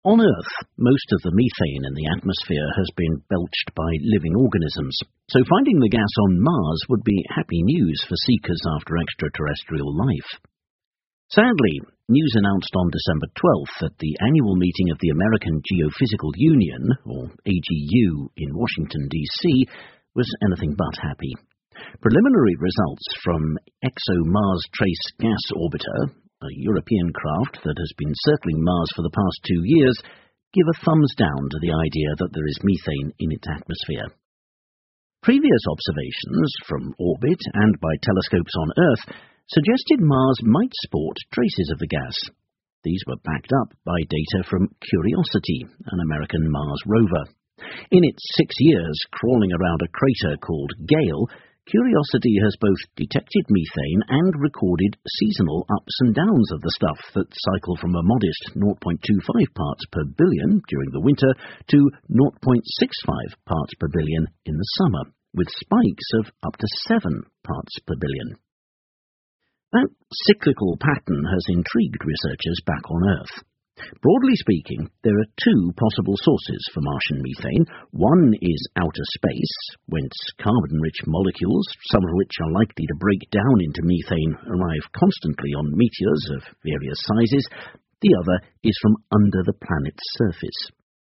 On Earth, most of the methane in the atmosphere has been belched by living organisms, so finding the gas on Mars would be happy news for seekers after extraterrestrial life. Sadly, news announced on December 12th at the annual meeting of the American Geophysical Union, or AGU, in Washington, D.C., was anything but happy. Preliminary results from ExoMars Trace Gas Orbiter, a European craft that has been circling Mars for the past 2 years, give a thumbs down to the idea that there is methane in its atmosphere. Previous observations from orbit and by telescopes on Earth suggested Mars might sport traces of the gas. These were backed up by data from Curiosity, an American Mars rover. In its 6 years crawling around a crater called Gale, Curiosity has both detected methane and recorded seasonal ups and downs of the stuff that cycle from a modest 0.25 parts per billion during the winter to 0.65 parts per billion in the summer, with spikes of up to 7 parts per billion. That cyclical pattern has intrigued researchers back on Earth. Broadly speaking, there are 2 possible sources for Martian methane. One is outer space, whence carbon-rich molecules, some of which are likely to break down into methane, arrive constantly on meteors of various sizes. The other is from under the planet's surface.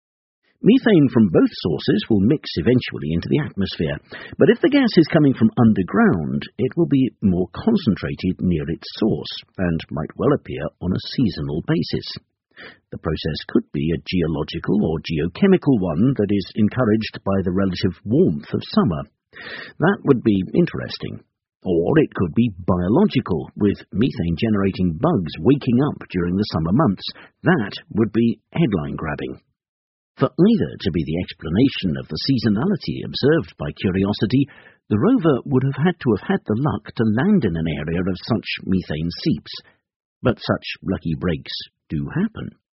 Methane from both sources will mix eventually into the atmosphere, but if the gas is coming from underground, it will be more concentrated near its source, and might well appear on a seasonal basis. The process could be a geological or geochemical one that is encouraged by the relative warmth of summer. That would be interesting. Or it could be biological, with methane-generating bugs waking up during the summer months. That would be headline-grabbing. For either to be the explanation of the seasonality observed by Curiosity, the rover would have had to have had the luck to land in an area of such methane seeps. But such lucky breaks do happen.